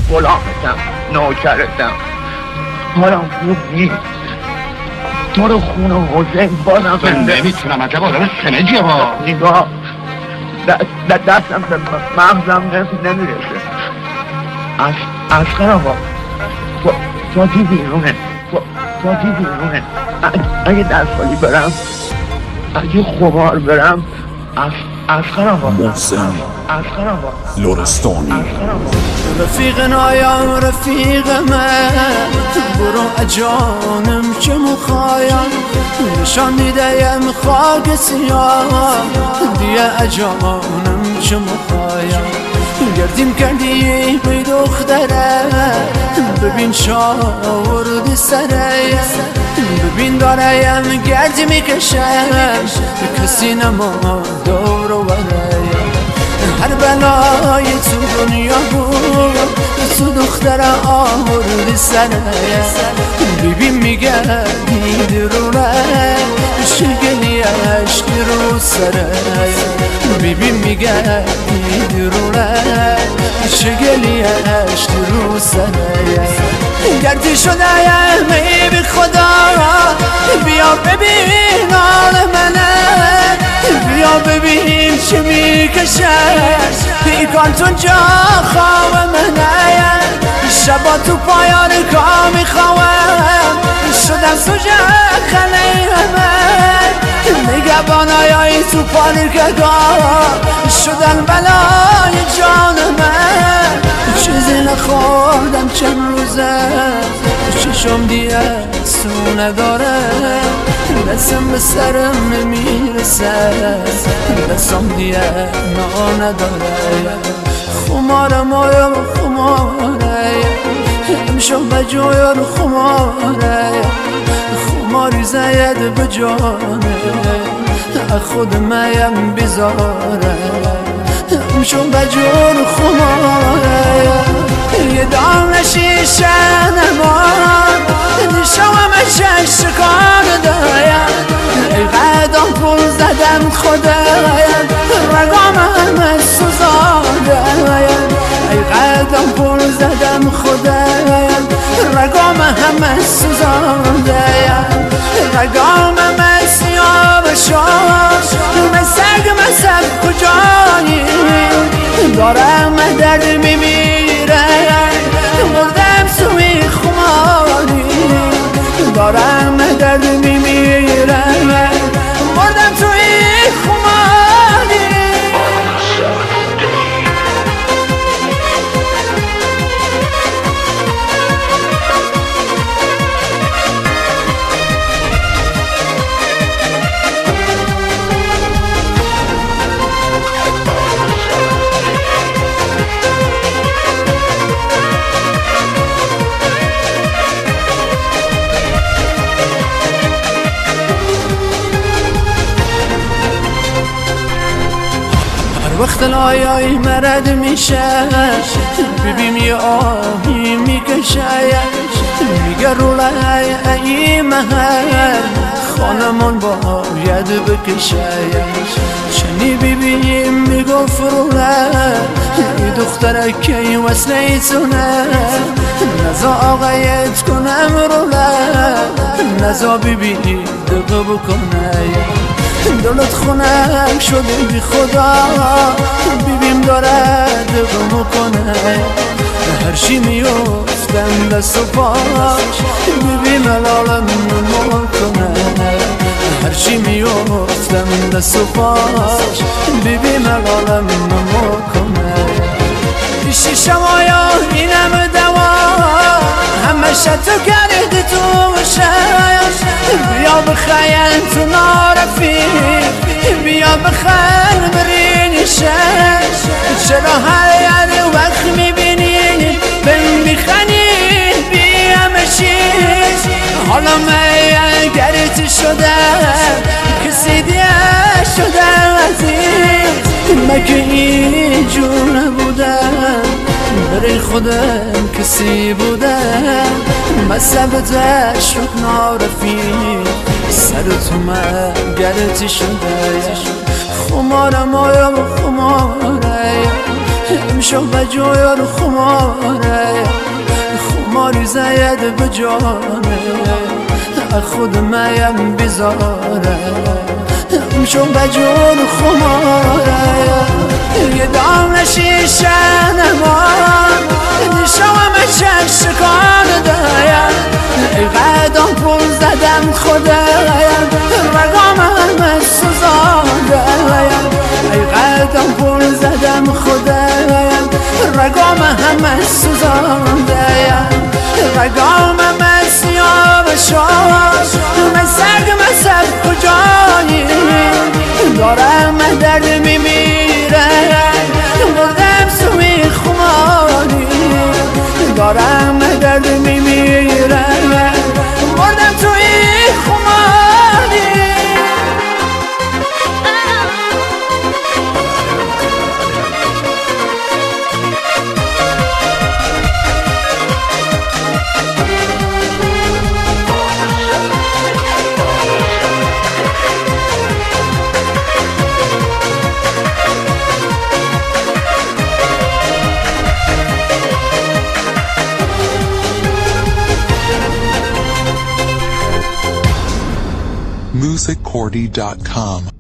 غلامتم، نوکرتم. حالم خوب نیست. تو رو خون حسین بازم زنده. نمیتونم عجب آدم سنجیه با نگاه دستم به مغزم نمیرسه. اسقر آقا فاتی بیرونه. اگه دستخالی برم، اگه خمار برم، اسقر آقا محسن لرستانی. رفیق نایم رفیق من، برو اجانم که مخایم، نشان میدیم خاک سیاه، دیگه اجانم که مخایم. گردیم کردی بی دختره، ببین شاوردی سره، ببین داریم گردی میکشم، کسی نما دور و برایم. هر بلای تو دنیا بود، تو دختر آوردی سره، ببین میگردی درونه، شگلی عشقی رو سره، ببین میگردی درونه، شگلی عشقی رو سره. گردی شده می بی خدا، بیا ببین حال منه، بیا ببین چه میکشه، پیکانتون جا خواب منه. شبا تو پایان کار میخواهم، شدم سوژه خنه همه، نگهبانای تو پارکگاه شدن بلای جان من. چیزی نخوردم چند روزه، چشم دیگه سو نداره، دستم به سرم نمیرسه، دستم دیگه نا نداره. خمارم آیا خماره، امشب بجویا رو خماره، خماری زید بجانه، خود میم بیزاره. امشب بجویا رو خماره، یه دام شیشه نمان، نشوام چشم کار دایم، ای قدم پول زدم خدایم، رگام همه سوزاندایم، ای قدم پول زدم خدایم، رگام همه سوزاندایم، رگام همه سیاه بشاش، مسگ مسب کجایی، دارم درد میمیره، مردم سوی خماری، دارم درد میمیره، مردم توی خماری. وقت لایای مرد میشه، ببین یه آهی میکشه، میگه رولای ای مهر، خانمان باید بکشه. چنی ببینیم میگفت رولای، ای دختره که وصله تونه، نزا آقایت کنم رولای، نزا ببینی دقه بکنه. دلت خونم شده بی خدا، بیبیم داره دقه میکنه، هرچی میفتم دست و پاش، بیبی ملالم میکنه، هرچی میفتم دست و پاش، بیبی ملالم میکنه. پیشی شمایا اینم دوا، همه شتو کرده تو شش، بیا بخیر تو نارفی، بیا بخیر برین شش. چرا هر وقت میبینی بهم میخنی بیا مشیش، حالا من گرت شده کسی دیگه شده عزیز، مگه اینجور نبودم برای خودم کسی بودم، مذهبتش شد نارفیق، سر تو من گرتی شده. خمارم آیا خماره، شو بجور خماره خماری زید بجانه خود میم بیزاره شو بجور خماره یه دام شیشه نمان نشوام چشکان دایم ای قدم پول زدم خدایم رگام همه سوزانده ای قدم پول زدم خدایم رگام همه سوزانده رگام همه سیاه بشاش من سرگ مصب کجایی دارم درد میمیره بردم سوی خماری دارم درد میمیره بردم توی خماری musiccordy.com